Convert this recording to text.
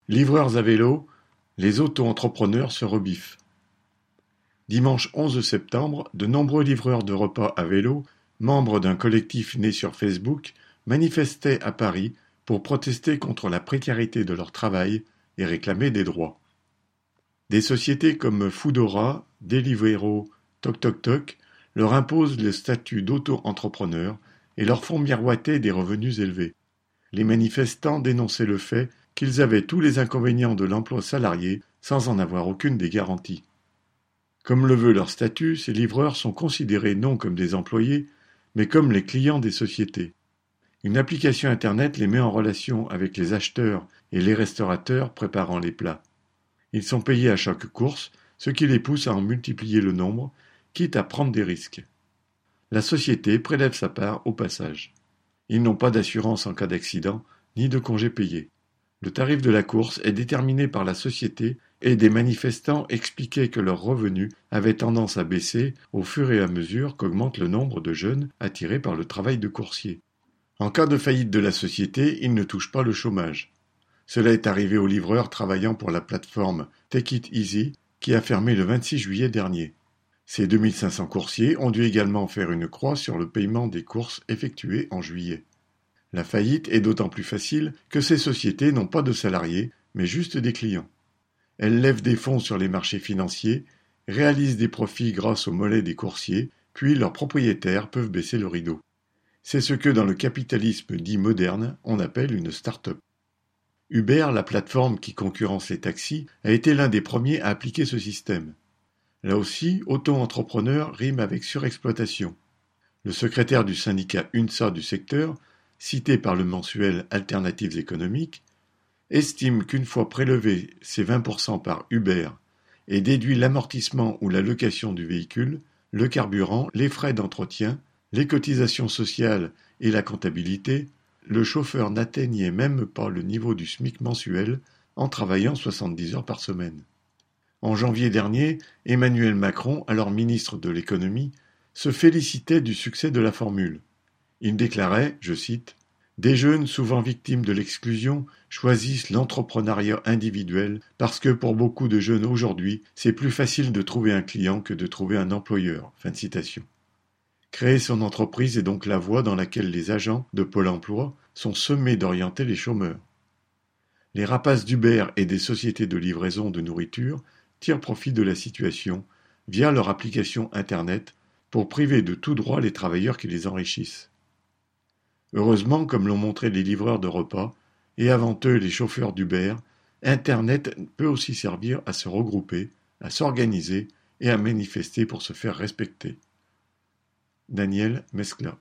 Livreurs à vélo, les auto-entrepreneurs se rebiffent. Dimanche 11 septembre, de nombreux livreurs de repas à vélo, membres d'un collectif né sur Facebook, manifestaient à Paris pour protester contre la précarité de leur travail et réclamer des droits. Des sociétés comme Foodora, Deliveroo, TokTokTok leur imposent le statut d'auto-entrepreneur et leur font miroiter des revenus élevés. Les manifestants dénonçaient le fait qu'ils avaient tous les inconvénients de l'emploi salarié sans en avoir aucune des garanties. Comme le veut leur statut, ces livreurs sont considérés non comme des employés, mais comme les clients des sociétés. Une application Internet les met en relation avec les acheteurs et les restaurateurs préparant les plats. Ils sont payés à chaque course, ce qui les pousse à en multiplier le nombre, quitte à prendre des risques. La société prélève sa part au passage. Ils n'ont pas d'assurance en cas d'accident, ni de congés payés. Le tarif de la course est déterminé par la société et des manifestants expliquaient que leurs revenus avaient tendance à baisser au fur et à mesure qu'augmente le nombre de jeunes attirés par le travail de coursier. En cas de faillite de la société, ils ne touchent pas le chômage. Cela est arrivé aux livreurs travaillant pour la plateforme Take It Easy qui a fermé le 26 juillet dernier. Ces 2500 coursiers ont dû également faire une croix sur le paiement des courses effectuées en juillet. La faillite est d'autant plus facile que ces sociétés n'ont pas de salariés, mais juste des clients. Elles lèvent des fonds sur les marchés financiers, réalisent des profits grâce aux mollets des coursiers, puis leurs propriétaires peuvent baisser le rideau. C'est ce que dans le capitalisme dit moderne, on appelle une start-up. Uber, la plateforme qui concurrence les taxis, a été l'un des premiers à appliquer ce système. Là aussi, auto-entrepreneur rime avec surexploitation. Le secrétaire du syndicat UNSA du secteur, cité par le mensuel Alternatives économiques, estime qu'une fois prélevés ces 20% par Uber et déduit l'amortissement ou la location du véhicule, le carburant, les frais d'entretien, les cotisations sociales et la comptabilité, le chauffeur n'atteignait même pas le niveau du SMIC mensuel en travaillant 70 heures par semaine. En janvier dernier, Emmanuel Macron, alors ministre de l'économie, se félicitait du succès de la formule. Il déclarait, je cite, « Des jeunes souvent victimes de l'exclusion choisissent l'entrepreneuriat individuel parce que pour beaucoup de jeunes aujourd'hui, c'est plus facile de trouver un client que de trouver un employeur. » Fin de citation. Créer son entreprise est donc la voie dans laquelle les agents de Pôle emploi sont sommés d'orienter les chômeurs. Les rapaces d'Uber et des sociétés de livraison de nourriture tirent profit de la situation via leur application Internet pour priver de tout droit les travailleurs qui les enrichissent. Heureusement, comme l'ont montré les livreurs de repas, et avant eux les chauffeurs d'Uber, Internet peut aussi servir à se regrouper, à s'organiser et à manifester pour se faire respecter. Daniel Mescla.